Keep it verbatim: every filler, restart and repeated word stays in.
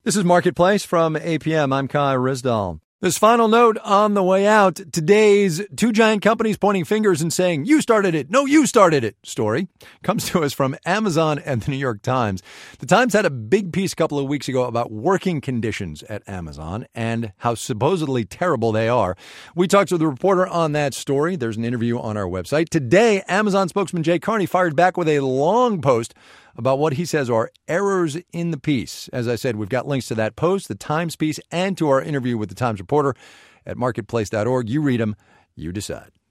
This is Marketplace from A P M. I'm Kai Risdall. This final note on the way out, today's two giant companies pointing fingers and saying, you started it, no, you started it story comes to us from Amazon and the New York Times. The Times had a big piece a couple of weeks ago about working conditions at Amazon and how supposedly terrible they are. We talked to the reporter on that story. There's an interview on our website. Today, Amazon spokesman Jay Carney fired back with a long post about what he says are errors in the piece. As I said, we've got links to that post, the Times piece, and to our interview with the Times reporter at marketplace dot org. You read them, you decide.